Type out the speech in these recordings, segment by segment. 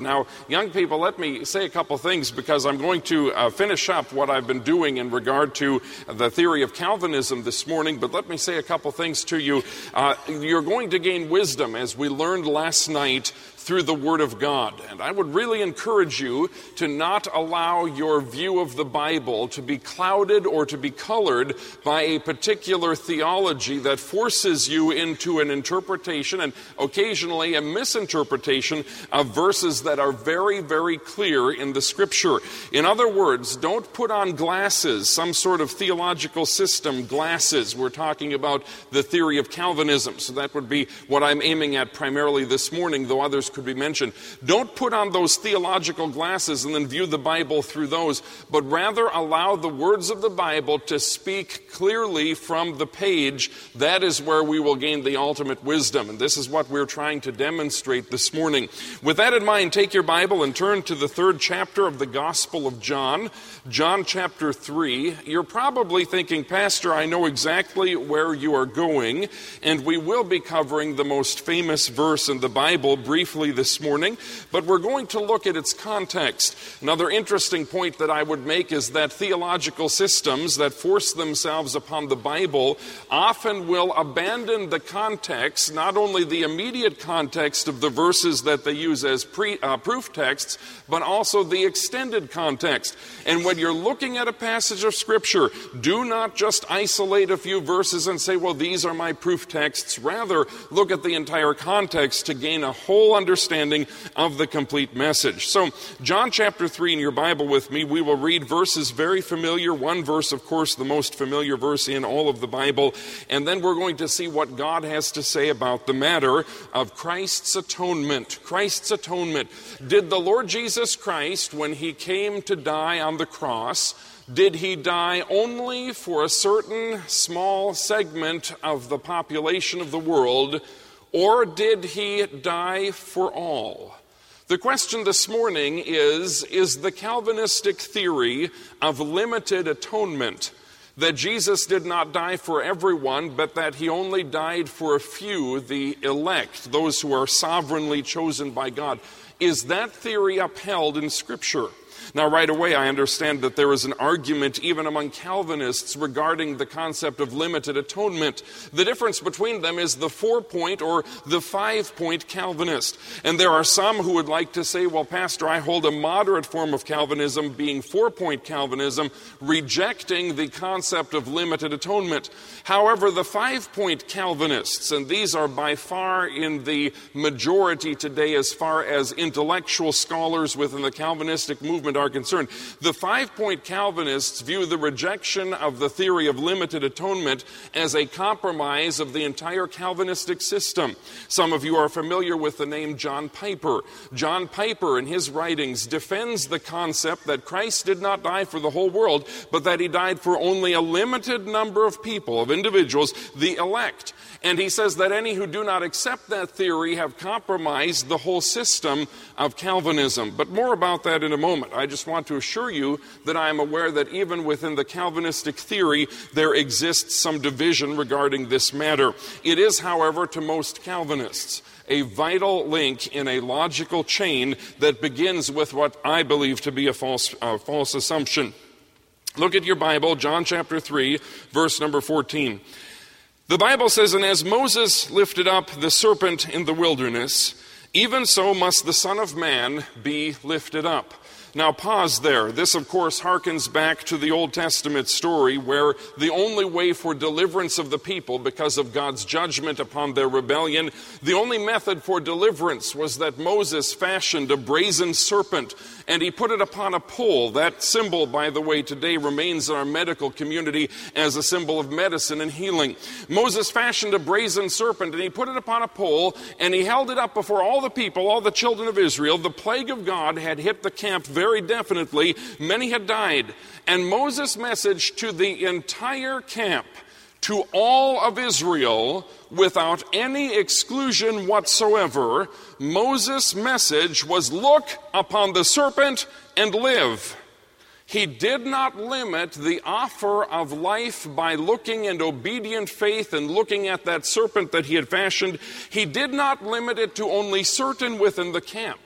Now, young people, let me say a couple things because I'm going to finish up what I've been doing in regard to the theory of Calvinism this morning, but let me say a couple things to you. You're going to gain wisdom, as we learned last night, through the Word of God. And I would really encourage you to not allow your view of the Bible to be clouded or to be colored by a particular theology that forces you into an interpretation and occasionally a misinterpretation of verses that are very, very clear in the Scripture. In other words, don't put on glasses, some sort of theological system glasses. We're talking about the theory of Calvinism, so that would be what I'm aiming at primarily this morning, though others could be mentioned. Don't put on those theological glasses and then view the Bible through those, but rather allow the words of the Bible to speak clearly from the page. That is where we will gain the ultimate wisdom, and this is what we're trying to demonstrate this morning. With that in mind, take your Bible and turn to the 3rd chapter of the Gospel of John, John chapter 3. You're probably thinking, Pastor, I know exactly where you are going, and we will be covering the most famous verse in the Bible briefly this morning, but we're going to look at its context. Another interesting point that I would make is that theological systems that force themselves upon the Bible often will abandon the context, not only the immediate context of the verses that they use as proof texts, but also the extended context. And when you're looking at a passage of Scripture, do not just isolate a few verses and say, well, these are my proof texts. Rather, look at the entire context to gain a whole understanding of the complete message. So, John chapter 3 in your Bible with me, we will read verses very familiar. One verse, of course, the most familiar verse in all of the Bible. And then we're going to see what God has to say about the matter of Christ's atonement. Christ's atonement. Did the Lord Jesus Christ, when he came to die on the cross, did he die only for a certain small segment of the population of the world, or did he die for all? The question this morning is the Calvinistic theory of limited atonement, that Jesus did not die for everyone, but that he only died for a few, the elect, those who are sovereignly chosen by God. Is that theory upheld in Scripture? Now, right away, I understand that there is an argument even among Calvinists regarding the concept of limited atonement. The difference between them is the 4-point or the 5-point Calvinist. And there are some who would like to say, well, Pastor, I hold a moderate form of Calvinism, being 4-point Calvinism, rejecting the concept of limited atonement. However, the 5-point Calvinists, and these are by far in the majority today as far as intellectual scholars within the Calvinistic movement are concerned, the 5-point Calvinists view the rejection of the theory of limited atonement as a compromise of the entire Calvinistic system. Some of you are familiar with the name John Piper. John Piper, in his writings, defends the concept that Christ did not die for the whole world, but that he died for only a limited number of people, of individuals, the elect. And he says that any who do not accept that theory have compromised the whole system of Calvinism. But more about that in a moment. I just want to assure you that I am aware that even within the Calvinistic theory, there exists some division regarding this matter. It is, however, to most Calvinists, a vital link in a logical chain that begins with what I believe to be a false assumption. Look at your Bible, John chapter 3, verse number 14. The Bible says, "And as Moses lifted up the serpent in the wilderness, even so must the Son of Man be lifted up." Now pause there. This, of course, harkens back to the Old Testament story where the only way for deliverance of the people because of God's judgment upon their rebellion, the only method for deliverance was that Moses fashioned a brazen serpent and he put it upon a pole. That symbol, by the way, today remains in our medical community as a symbol of medicine and healing. Moses fashioned a brazen serpent and he put it upon a pole and he held it up before all the people, all the children of Israel. The plague of God had hit the camp very definitely. Many had died. And Moses' message to the entire camp, to all of Israel, without any exclusion whatsoever, Moses' message was, look upon the serpent and live. He did not limit the offer of life by looking in obedient faith and looking at that serpent that he had fashioned. He did not limit it to only certain within the camp.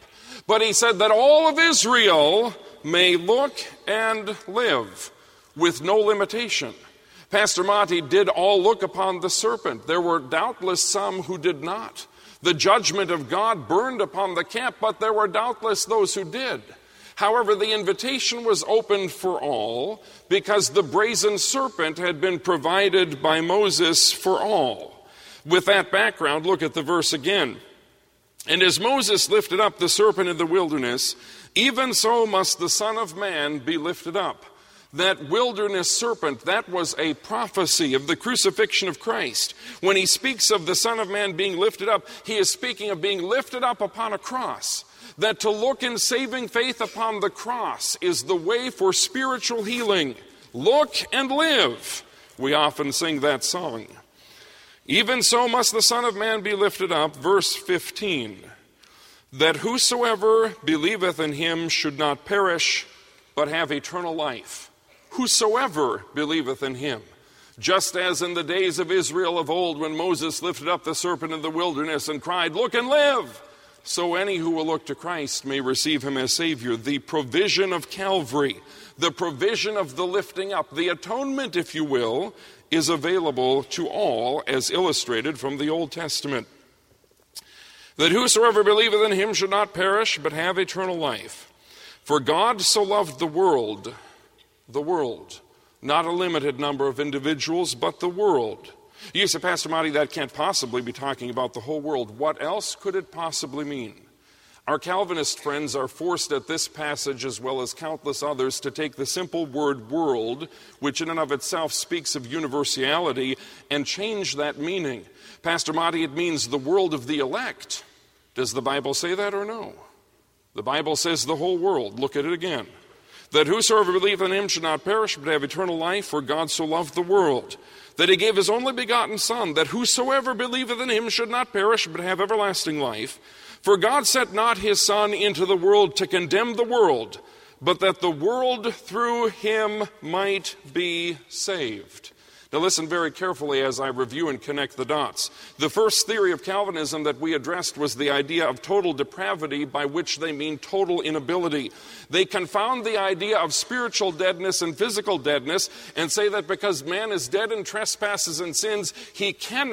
But he said that all of Israel may look and live with no limitation. Pastor Monty did all look upon the serpent. There were doubtless some who did not. The judgment of God burned upon the camp, but there were doubtless those who did. However, the invitation was opened for all because the brazen serpent had been provided by Moses for all. With that background, look at the verse again. And as Moses lifted up the serpent in the wilderness, even so must the Son of Man be lifted up. That wilderness serpent, that was a prophecy of the crucifixion of Christ. When he speaks of the Son of Man being lifted up, he is speaking of being lifted up upon a cross. That to look in saving faith upon the cross is the way for spiritual healing. Look and live. We often sing that song. Even so must the Son of Man be lifted up, verse 15, that whosoever believeth in him should not perish, but have eternal life. Whosoever believeth in him. Just as in the days of Israel of old, when Moses lifted up the serpent in the wilderness and cried, "Look and live," so any who will look to Christ may receive him as Savior. The provision of Calvary, the provision of the lifting up, the atonement, if you will, is available to all, as illustrated from the Old Testament. That whosoever believeth in him should not perish, but have eternal life. For God so loved the world, not a limited number of individuals, but the world. You say, Pastor Monty, that can't possibly be talking about the whole world. What else could it possibly mean? Our Calvinist friends are forced at this passage, as well as countless others, to take the simple word world, which in and of itself speaks of universality, and change that meaning. Pastor Monty, it means the world of the elect. Does the Bible say that or no? The Bible says the whole world. Look at it again. That whosoever believeth in him should not perish, but have eternal life, for God so loved the world, that he gave his only begotten Son, that whosoever believeth in him should not perish, but have everlasting life. For God sent not his Son into the world to condemn the world, but that the world through him might be saved. Now listen very carefully as I review and connect the dots. The first theory of Calvinism that we addressed was the idea of total depravity, by which they mean total inability. They confound the idea of spiritual deadness and physical deadness and say that because man is dead in trespasses and sins, he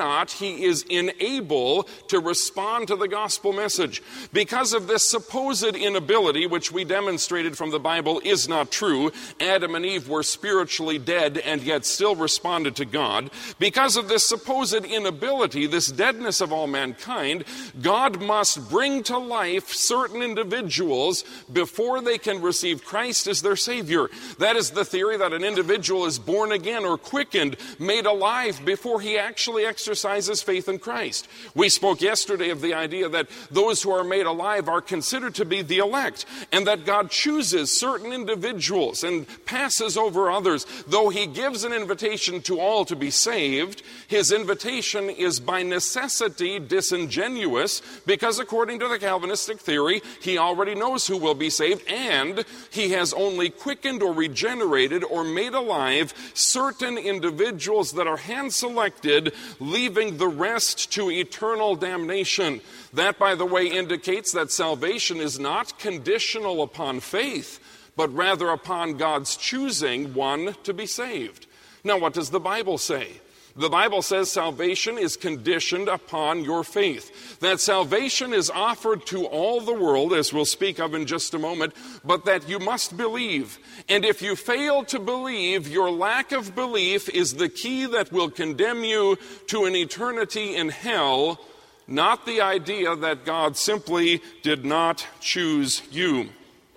is unable to respond to the gospel message. Because of this supposed inability, which we demonstrated from the Bible is not true, Adam and Eve were spiritually dead and yet still responded to God. Because of this supposed inability, this deadness of all mankind, God must bring to life certain individuals before they can receive Christ as their Savior. That is the theory that an individual is born again or quickened, made alive before he actually exercises faith in Christ. We spoke yesterday of the idea that those who are made alive are considered to be the elect, and that God chooses certain individuals and passes over others. Though he gives an invitation to all to be saved, his invitation is by necessity disingenuous, because according to the Calvinistic theory, he already knows who will be saved, and he has only quickened or regenerated or made alive certain individuals that are hand-selected, leaving the rest to eternal damnation. That, by the way, indicates that salvation is not conditional upon faith, but rather upon God's choosing one to be saved. Now, what does the Bible say? The Bible says salvation is conditioned upon your faith. That salvation is offered to all the world, as we'll speak of in just a moment, but that you must believe. And if you fail to believe, your lack of belief is the key that will condemn you to an eternity in hell, not the idea that God simply did not choose you.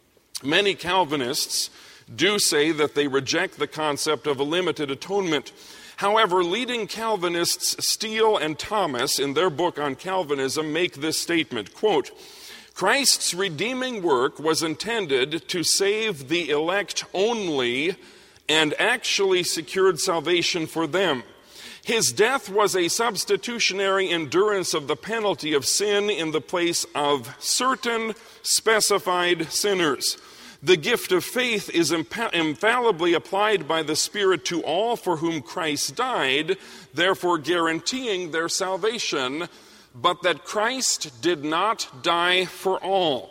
Many Calvinists do say that they reject the concept of a limited atonement. However, leading Calvinists Steele and Thomas, in their book on Calvinism, make this statement, quote, Christ's redeeming work was intended to save the elect only and actually secured salvation for them. His death was a substitutionary endurance of the penalty of sin in the place of certain specified sinners. The gift of faith is infallibly applied by the Spirit to all for whom Christ died, therefore guaranteeing their salvation, but that Christ did not die for all.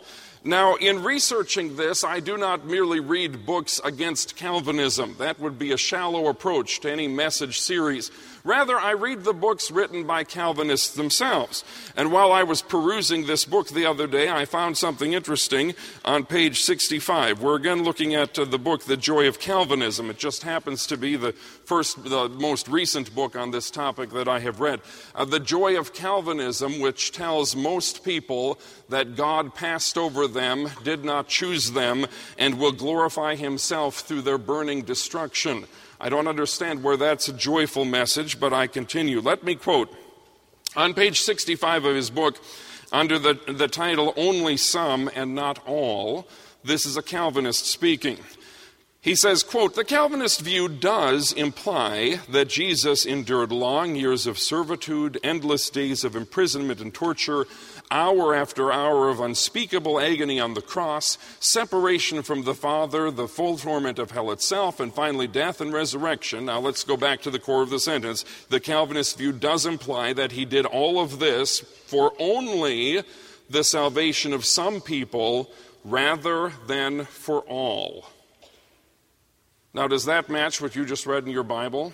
Now, in researching this, I do not merely read books against Calvinism. That would be a shallow approach to any message series. Rather, I read the books written by Calvinists themselves. And while I was perusing this book the other day, I found something interesting on page 65. We're again looking at the book, The Joy of Calvinism. It just happens to be the most recent book on this topic that I have read. The Joy of Calvinism, which tells most people that God passed over them, did not choose them, and will glorify himself through their burning destruction. I don't understand where that's a joyful message, but I continue. Let me quote. On page 65 of his book, under the title, Only Some and Not All, this is a Calvinist speaking. He says, quote, "The Calvinist view does imply that Jesus endured long years of servitude, endless days of imprisonment and torture, hour after hour of unspeakable agony on the cross, separation from the Father, the full torment of hell itself, and finally death and resurrection." Now let's go back to the core of the sentence. The Calvinist view does imply that he did all of this for only the salvation of some people rather than for all. Now, does that match what you just read in your Bible?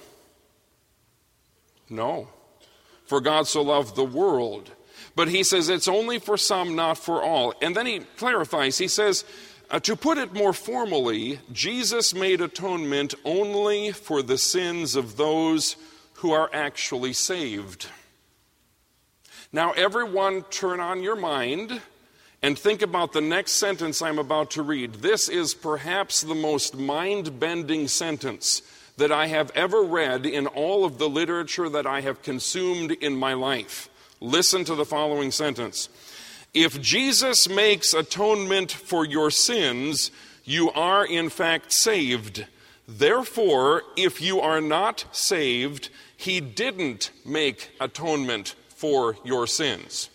No. For God so loved the world. But he says it's only for some, not for all. And then he clarifies. He says, to put it more formally, Jesus made atonement only for the sins of those who are actually saved. Now, everyone turn on your mind and think about the next sentence I'm about to read. This is perhaps the most mind-bending sentence that I have ever read in all of the literature that I have consumed in my life. Listen to the following sentence. If Jesus makes atonement for your sins, you are in fact saved. Therefore, if you are not saved, he didn't make atonement for your sins.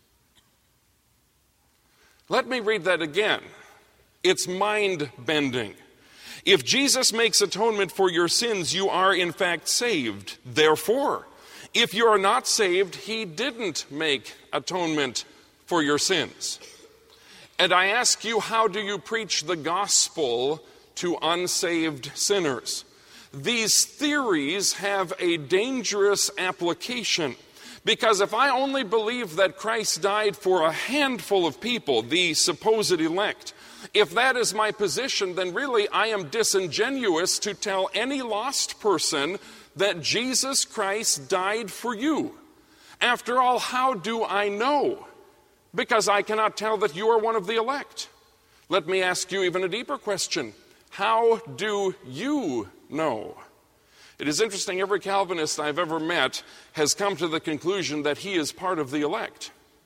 Let me read that again. It's mind-bending. If Jesus makes atonement for your sins, you are in fact saved. Therefore, if you are not saved, he didn't make atonement for your sins. And I ask you, how do you preach the gospel to unsaved sinners? These theories have a dangerous application. Because if I only believe that Christ died for a handful of people, the supposed elect, if that is my position, then really I am disingenuous to tell any lost person that Jesus Christ died for you. After all, how do I know? Because I cannot tell that you are one of the elect. Let me ask you even a deeper question. How do you know? It is interesting, every Calvinist I've ever met has come to the conclusion that he is part of the elect.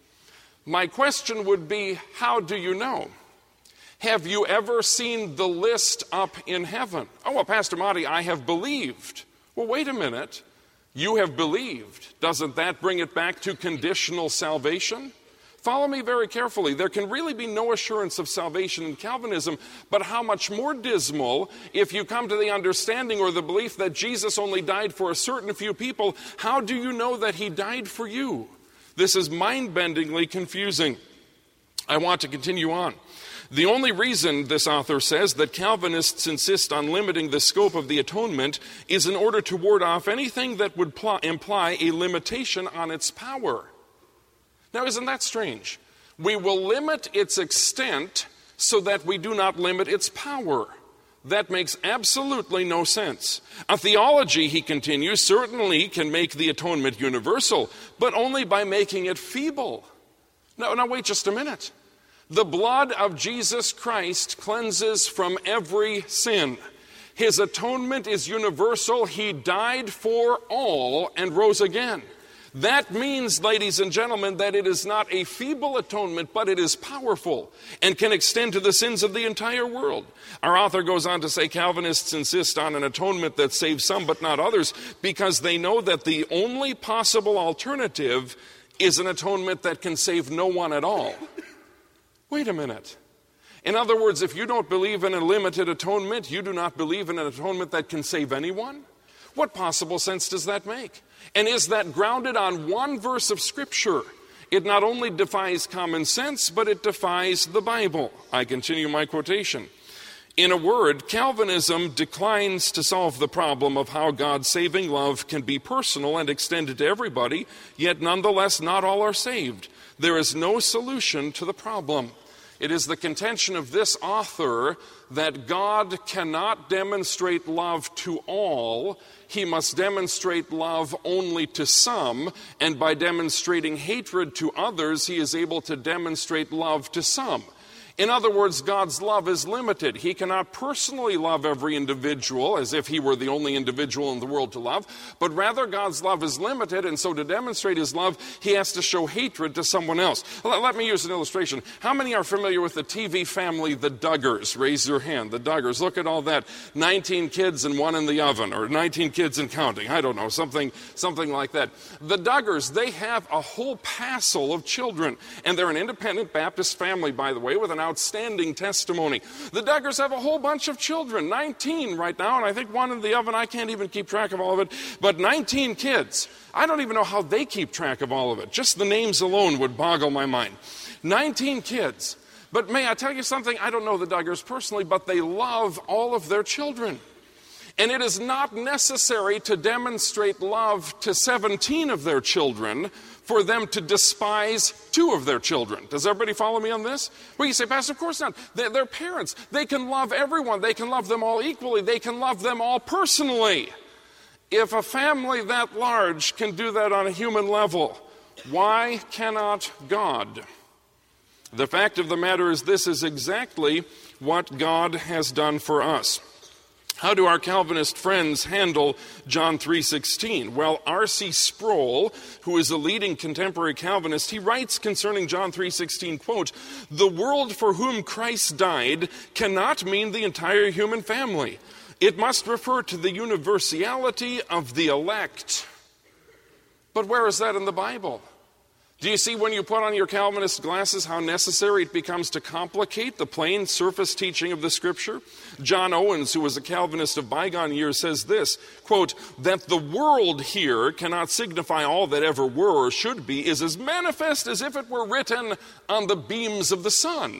My question would be, how do you know? Have you ever seen the list up in heaven? Oh, well, Pastor Monty, I have believed. Well, wait a minute. You have believed. Doesn't that bring it back to conditional salvation? Follow me very carefully. There can really be no assurance of salvation in Calvinism, but how much more dismal if you come to the understanding or the belief that Jesus only died for a certain few people. How do you know that he died for you? This is mind-bendingly confusing. I want to continue on. The only reason, this author says, that Calvinists insist on limiting the scope of the atonement is in order to ward off anything that would imply a limitation on its power. Now, isn't that strange? We will limit its extent so that we do not limit its power. That makes absolutely no sense. A theology, he continues, certainly can make the atonement universal, but only by making it feeble. Now wait just a minute. The blood of Jesus Christ cleanses from every sin. His atonement is universal. He died for all and rose again. That means, ladies and gentlemen, that it is not a feeble atonement, but it is powerful and can extend to the sins of the entire world. Our author goes on to say Calvinists insist on an atonement that saves some but not others because they know that the only possible alternative is an atonement that can save no one at all. Wait a minute. In other words, if you don't believe in a limited atonement, you do not believe in an atonement that can save anyone? What possible sense does that make? And is that grounded on one verse of Scripture? It not only defies common sense, but it defies the Bible. I continue my quotation. In a word, Calvinism declines to solve the problem of how God's saving love can be personal and extended to everybody, yet nonetheless not all are saved. There is no solution to the problem. It is the contention of this author that God cannot demonstrate love to all. He must demonstrate love only to some, and by demonstrating hatred to others, he is able to demonstrate love to some. In other words, God's love is limited. He cannot personally love every individual as if he were the only individual in the world to love, but rather God's love is limited, and so to demonstrate his love, he has to show hatred to someone else. Let me use an illustration. How many are familiar with the TV family, the Duggars? Raise your hand. The Duggars. Look at all that. 19 kids and one in the oven, or 19 kids and counting. I don't know, something like that. The Duggars, they have a whole passel of children, and they're an independent Baptist family, by the way, with an outstanding testimony. The Duggars have a whole bunch of children, 19 right now, and I think one in the oven. I can't even keep track of all of it, but 19 kids. I don't even know how they keep track of all of it. Just the names alone would boggle my mind. 19 kids. But may I tell you something? I don't know the Duggars personally, but they love all of their children. And it is not necessary to demonstrate love to 17 of their children for them to despise 2 of their children. Does everybody follow me on this? Well, you say, Pastor, of course not. They're parents. They can love everyone. They can love them all equally. They can love them all personally. If a family that large can do that on a human level, why cannot God? The fact of the matter is this is exactly what God has done for us. How do our Calvinist friends handle John 3:16? Well, R.C. Sproul, who is a leading contemporary Calvinist, he writes concerning John 3:16, quote, "The world for whom Christ died cannot mean the entire human family. It must refer to the universality of the elect." But where is that in the Bible? Do you see when you put on your Calvinist glasses how necessary it becomes to complicate the plain surface teaching of the Scripture? John Owens, who was a Calvinist of bygone years, says this, quote, "That the world here cannot signify all that ever were or should be is as manifest as if it were written on the beams of the sun."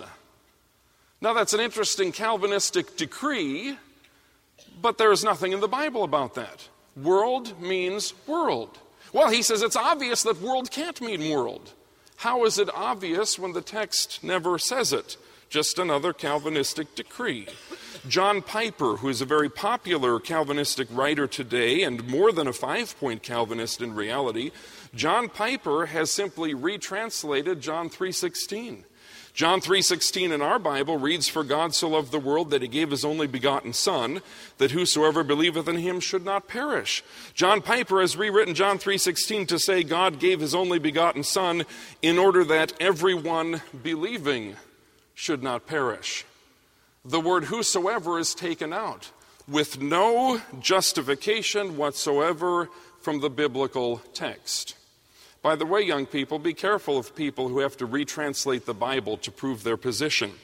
Now that's an interesting Calvinistic decree, but there is nothing in the Bible about that. World means world. Well, he says it's obvious that world can't mean world. How is it obvious when the text never says it? Just another Calvinistic decree. John Piper, who is a very popular Calvinistic writer today and more than a 5-point Calvinist in reality, John Piper has simply retranslated John 3:16. John 3:16 in our Bible reads, "For God so loved the world that he gave his only begotten Son, that whosoever believeth in him should not perish." John Piper has rewritten John 3:16 to say God gave his only begotten Son in order that everyone believing should not perish. The word whosoever is taken out with no justification whatsoever from the biblical text. By the way, young people, be careful of people who have to retranslate the Bible to prove their position.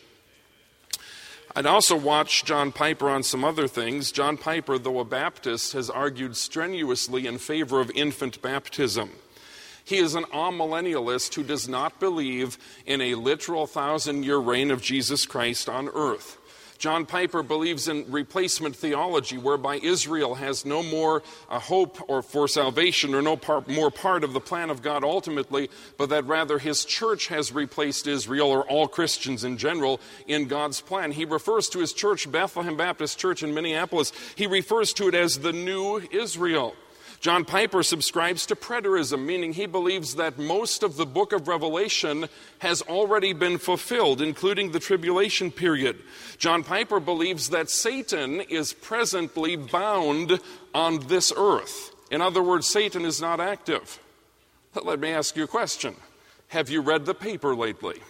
I'd also watched John Piper on some other things. John Piper, though a Baptist, has argued strenuously in favor of infant baptism. He is an amillennialist who does not believe in a literal 1,000-year reign of Jesus Christ on earth. John Piper believes in replacement theology, whereby Israel has no more hope or for salvation or no more part of the plan of God ultimately, but that rather his church has replaced Israel or all Christians in general in God's plan. He refers to his church, Bethlehem Baptist Church in Minneapolis, he refers to it as the new Israel. John Piper subscribes to preterism, meaning he believes that most of the book of Revelation has already been fulfilled, including the tribulation period. John Piper believes that Satan is presently bound on this earth. In other words, Satan is not active. But let me ask you a question. Have you read the paper lately?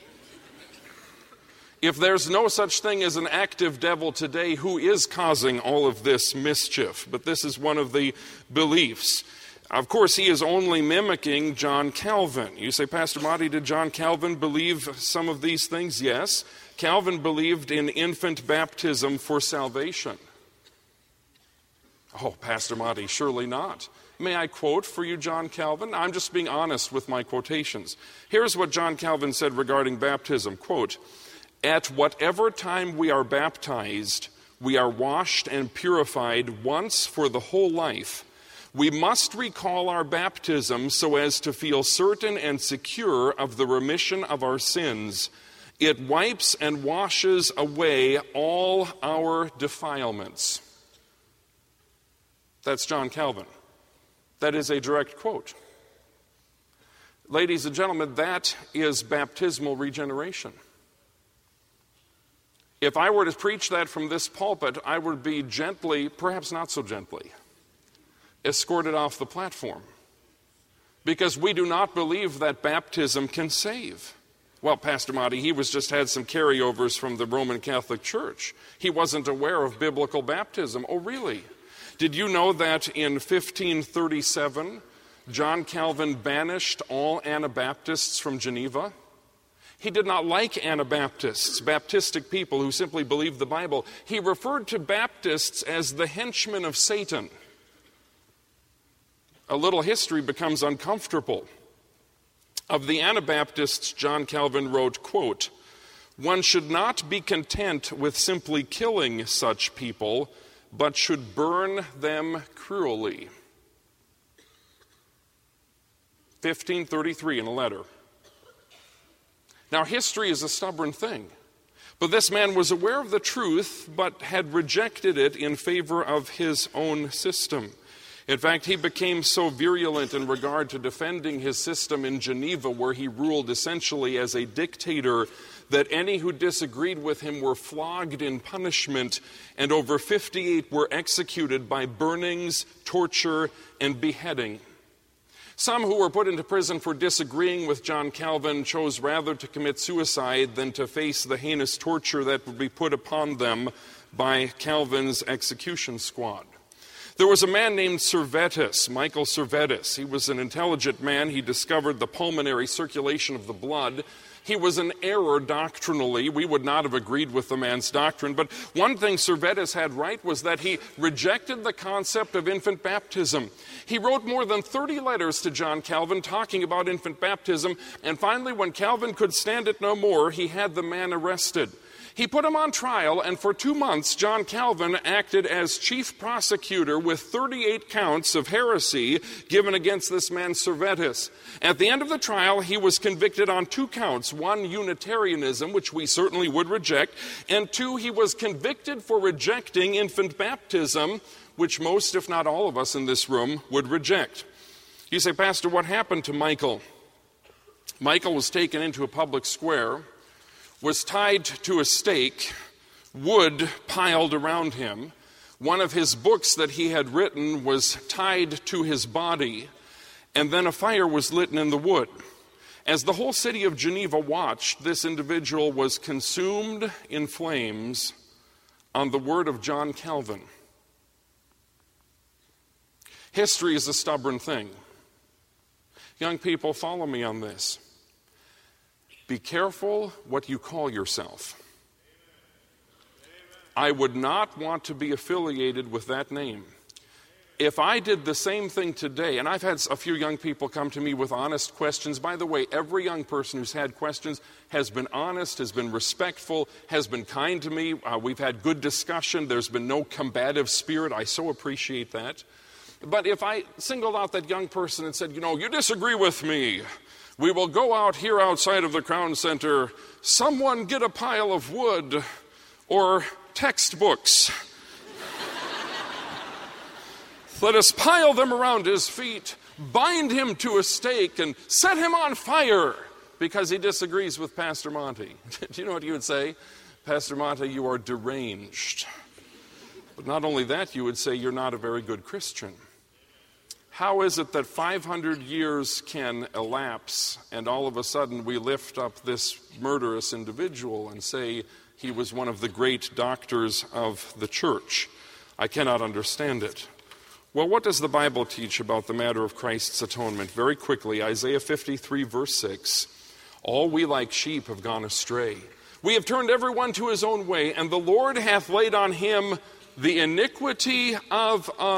If there's no such thing as an active devil today, who is causing all of this mischief? But this is one of the beliefs. Of course, he is only mimicking John Calvin. You say, Pastor Monty, did John Calvin believe some of these things? Yes. Calvin believed in infant baptism for salvation. Oh, Pastor Monty, surely not. May I quote for you John Calvin? I'm just being honest with my quotations. Here's what John Calvin said regarding baptism. Quote, "At whatever time we are baptized, we are washed and purified once for the whole life. We must recall our baptism so as to feel certain and secure of the remission of our sins. It wipes and washes away all our defilements." That's John Calvin. That is a direct quote. Ladies and gentlemen, that is baptismal regeneration. If I were to preach that from this pulpit, I would be gently, perhaps not so gently, escorted off the platform. Because we do not believe that baptism can save. Well, Pastor Monty, he just had some carryovers from the Roman Catholic Church. He wasn't aware of biblical baptism. Oh, really? Did you know that in 1537, John Calvin banished all Anabaptists from Geneva? He did not like Anabaptists, Baptistic people who simply believed the Bible. He referred to Baptists as the henchmen of Satan. A little history becomes uncomfortable. Of the Anabaptists, John Calvin wrote, quote, "One should not be content with simply killing such people, but should burn them cruelly." 1533 in a letter. Now, history is a stubborn thing. But this man was aware of the truth, but had rejected it in favor of his own system. In fact, he became so virulent in regard to defending his system in Geneva, where he ruled essentially as a dictator, that any who disagreed with him were flogged in punishment, and over 58 were executed by burnings, torture, and beheading. Some who were put into prison for disagreeing with John Calvin chose rather to commit suicide than to face the heinous torture that would be put upon them by Calvin's execution squad. There was a man named Servetus, Michael Servetus. He was an intelligent man. He discovered the pulmonary circulation of the blood. He was an error doctrinally. We would not have agreed with the man's doctrine. But one thing Servetus had right was that he rejected the concept of infant baptism. He wrote more than 30 letters to John Calvin talking about infant baptism. And finally, when Calvin could stand it no more, he had the man arrested. He put him on trial, and for 2 months, John Calvin acted as chief prosecutor with 38 counts of heresy given against this man Servetus. At the end of the trial, he was convicted on 2 counts. 1, Unitarianism, which we certainly would reject, and 2, he was convicted for rejecting infant baptism, which most, if not all of us in this room, would reject. You say, Pastor, what happened to Michael? Michael was taken into a public square, was tied to a stake, wood piled around him. One of his books that he had written was tied to his body, and then a fire was lit in the wood. As the whole city of Geneva watched, this individual was consumed in flames on the word of John Calvin. History is a stubborn thing. Young people, follow me on this. Be careful what you call yourself. I would not want to be affiliated with that name. If I did the same thing today, and I've had a few young people come to me with honest questions. By the way, every young person who's had questions has been honest, has been respectful, has been kind to me. We've had good discussion. There's been no combative spirit. I so appreciate that. But if I singled out that young person and said, you disagree with me, we will go out here outside of the Crown Center. Someone get a pile of wood or textbooks. Let us pile them around his feet, bind him to a stake, and set him on fire because he disagrees with Pastor Monty. Do you know what you would say? Pastor Monty, you are deranged. But not only that, you would say you're not a very good Christian. How is it that 500 years can elapse and all of a sudden we lift up this murderous individual and say he was one of the great doctors of the church? I cannot understand it. Well, what does the Bible teach about the matter of Christ's atonement? Very quickly, Isaiah 53, verse 6. All we like sheep have gone astray. We have turned everyone to his own way, and the Lord hath laid on him the iniquity of us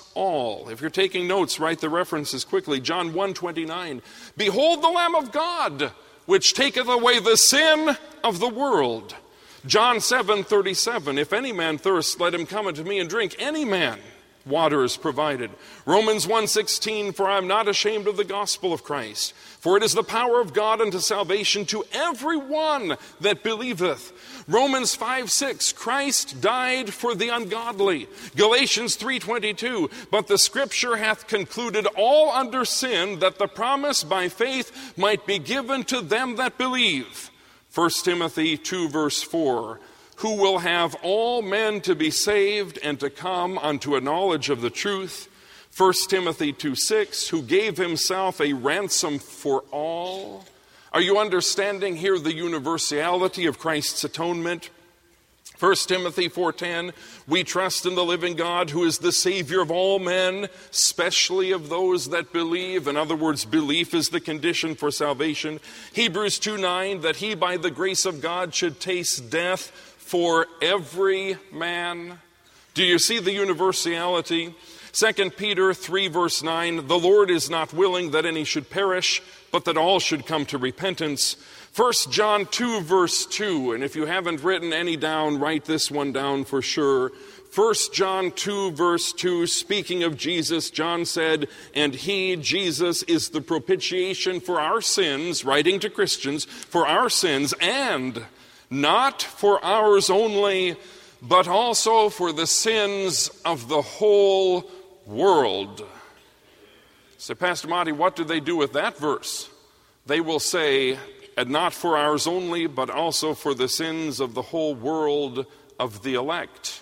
all. If you're taking notes, write the references quickly. John 1:29. Behold the Lamb of God, which taketh away the sin of the world. John 7:37. If any man thirst, let him come unto me and drink. Any man. Water is provided. Romans 1:16, for I am not ashamed of the gospel of Christ, for it is the power of God unto salvation to every one that believeth. Romans 5:6, Christ died for the ungodly. Galatians 3:22, but the scripture hath concluded all under sin, that the promise by faith might be given to them that believe. 1 Timothy 2 verse 4, who will have all men to be saved and to come unto a knowledge of the truth. 1 Timothy 2:6, who gave himself a ransom for all. Are you understanding here the universality of Christ's atonement? 1 Timothy 4:10, we trust in the living God who is the Savior of all men, especially of those that believe. In other words, belief is the condition for salvation. Hebrews 2:9, that he by the grace of God should taste death for every man. Do you see the universality? 2 Peter 3 verse 9, the Lord is not willing that any should perish, but that all should come to repentance. 1 John 2 verse 2, and if you haven't written any down, write this one down for sure. 1 John 2 verse 2, speaking of Jesus, John said, and he, Jesus, is the propitiation for our sins, writing to Christians, for our sins, and not for ours only, but also for the sins of the whole world. So, Pastor Monty, what do they do with that verse? They will say, and not for ours only, but also for the sins of the whole world of the elect.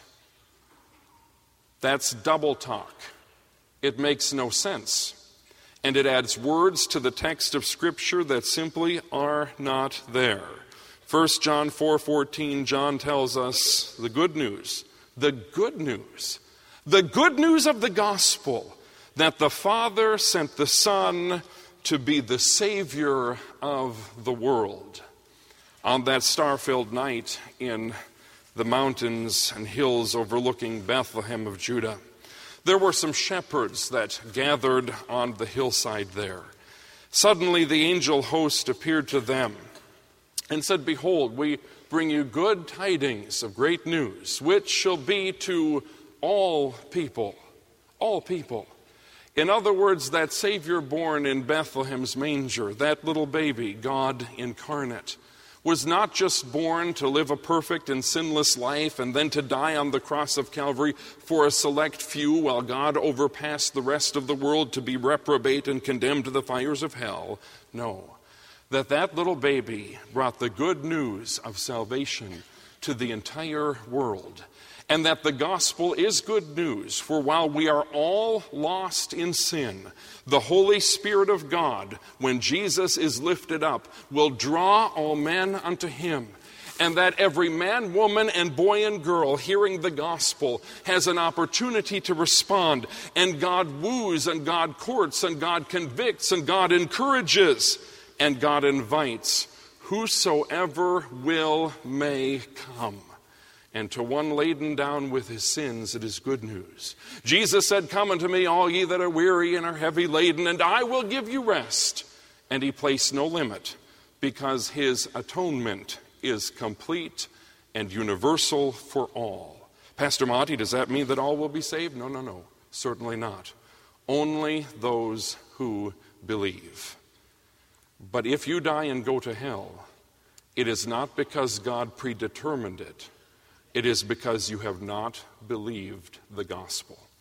That's double talk. It makes no sense. And it adds words to the text of Scripture that simply are not there. 1 John 4:14, John tells us the good news of the gospel, that the Father sent the Son to be the Savior of the world. On that star-filled night in the mountains and hills overlooking Bethlehem of Judah, there were some shepherds that gathered on the hillside there. Suddenly the angel host appeared to them and said, behold, we bring you good tidings of great news, which shall be to all people. All people. In other words, that Savior born in Bethlehem's manger, that little baby, God incarnate, was not just born to live a perfect and sinless life and then to die on the cross of Calvary for a select few while God overpassed the rest of the world to be reprobate and condemned to the fires of hell. No. That little baby brought the good news of salvation to the entire world. And that the gospel is good news, for while we are all lost in sin, the Holy Spirit of God, when Jesus is lifted up, will draw all men unto him. And that every man, woman, and boy and girl hearing the gospel has an opportunity to respond. And God woos, and God courts, and God convicts, and God encourages. And God invites whosoever will may come. And to one laden down with his sins, it is good news. Jesus said, come unto me, all ye that are weary and are heavy laden, and I will give you rest. And he placed no limit, because his atonement is complete and universal for all. Pastor Monty, does that mean that all will be saved? No, certainly not. Only those who believe. But if you die and go to hell, it is not because God predetermined it. It is because you have not believed the gospel.